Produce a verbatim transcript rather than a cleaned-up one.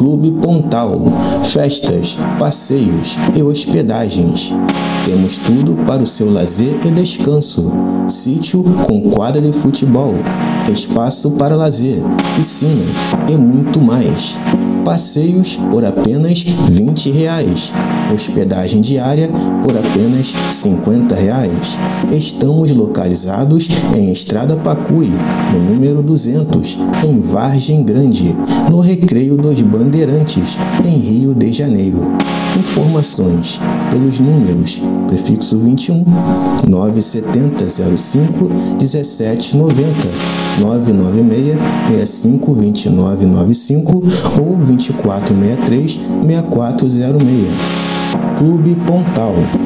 Clube Pontal, festas, passeios e hospedagens. Temos tudo para o seu lazer e descanso. Sítio com quadra de futebol, espaço para lazer, piscina e muito mais. Passeios por apenas vinte reais. Hospedagem diária por apenas cinquenta reais. Estamos localizados em Estrada Pacui, no número duzentos, em Vargem Grande, no Recreio dos Bandeirantes, em Rio de Janeiro. Informações pelos números prefixo vinte e um, nove sete zero zero cinco, um sete nove zero, nove nove seis, seis cinco dois nove nove cinco ou vinte e quatro sessenta e três, sessenta e quatro zero seis. Clube Pontal.